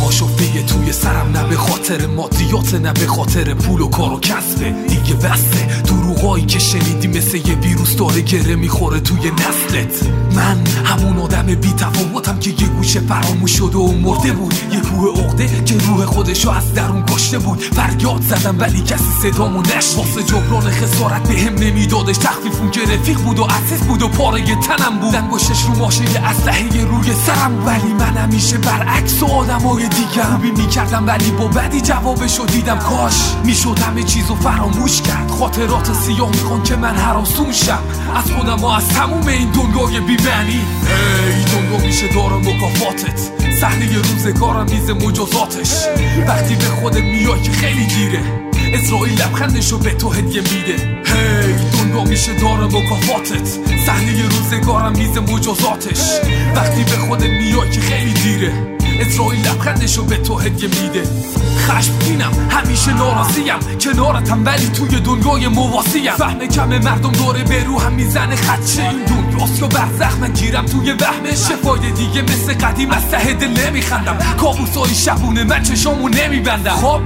آشفته توی سرم، نه به خاطر مادیات نه به خاطر پول و کار و کسبه. دیگه بسته دروغایی که شنیدی مثل یه ویروس داره گره میخوره توی نسلت. من همون آدم بی تفاوتم که یه گوشه فراموش شده و مرده بود، یه کوه عقده که روح خودشو از درون کشته بود. فریاد زدم ولی کسی صدامو نشنید. واسه جبران خسارت بهم نمیدادش، تخفیفون که رفیق بود و عزیز بود و پاره تنم بود. انگشتش رو ماشه اسلحه روی سرم، ولی من همیشه برعکس آدمای دیگه خوبی میکردم ولی با بدی جوابشو دیدم. کاش میشد همه چیزو فراموش کرد. خاطرات سیاه میخوان که من هراسون شم از خودم و از تموم این دنیای بی‌معنی. ای دنیا میشه داره مکافاتت، صحنه روزگارم میز مجازاتش. وقتی به خودت میای که خیلی دیره، اسرائیل لبخندشو به تو هدیه میده. هی دنیا میشه داره مکافاتت، صحنه روزگارم میز مجازاتش. وقتی به خودت میای که خیلی دیره، اسرائیل لبخندشو به تو هدیه میده. خشمگینم همیشه ناراضیم، کنارتم ولی توی دنیای موازیم. فهم کم مردم داره به روحم میزنه خدشه. این دنیاست یا برزخ من گیرم توی وهمه. شفای دیگه مثل قدیم از ته دل نمیخندم، کابوسای شبونه من چشامو نمیبندم. خب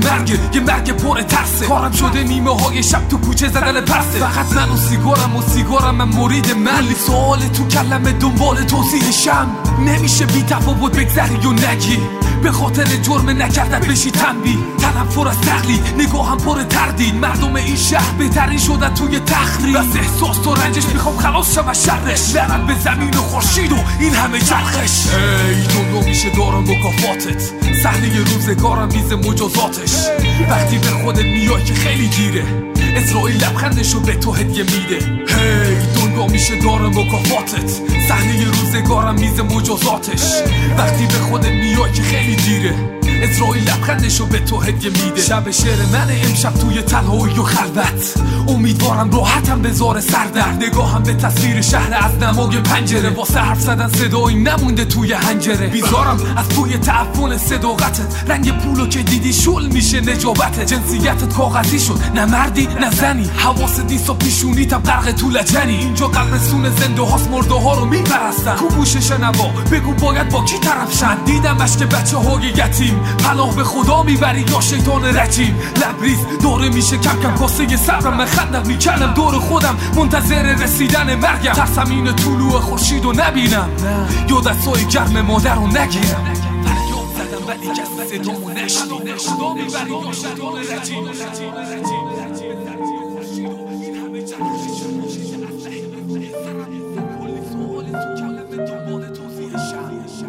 یه مرگ پر ترسه، کارم شده نیمه های شب تو کوچه زدن پرسه. فقط من و سیگارم من مرید من. سوال تو کلمه دنبال توضیحشم، نمیشه بی تفاوت بگذری و نگی. به خاطر جرم نکردت بشی تنبیه، تنم پر از تقلید، نگاهم پر تردید. مردم این شهر بهترین شدن توی تخریب. از احساس و رنجش میخوام خلاص شم از شرش. لعنت به زمین و خورشید و این همه چرخش. ای دنیا میشه داره مکافاتت، صحنه روزگارم میز مجازاتش. وقتی به خودت میای که خیلی دیره، اسرائیل لبخندشو به تو هدیه میده. هی دنیا میشه داره مکافاتت، صحنه روزگارم میز مجازاتش. وقتی به خودت میای که خیلی دیره، اسرائیل لبخندشو به تو هدیه میده. شب شعر من امشب توی تنهایی و خلوت، امیدوارم راحتم بذاره سردر. نگاهم به تصویر شهر از نمای پنجره، واسه حرف زدن صدایی نمونده توی حنجره. بیزارم از بوی تعفن صداقتت، رنگ پولو که دیدی شل میشه نجابتت. جنسیتت کاغذی شد، نه مردی نه زنی، حواس دیسا پیشونیتم غرق تو لجنی. اینجا قبرستون زنده هاست، مرده ها رو میپرستن. کوبوش شنوا بگو باید با کی طرف شن. دیدم اشک بچه های یتیم، پناه به خدا میبری یا شیطان رجیم. لبریز داره میشه کم کم کاسه صبرم، من خندق میکنم دور خودم منتظر رسیدن مرگم. ترسم این طلوع خورشید رو نبینم یا دستای گرم مادر رو نگیرم. فریاد زدم ولی کسی صدامو نشنید. خدا میبری یا شیطان رجیم.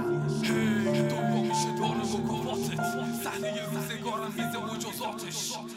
صحنه روزگارم میز مجازاتش.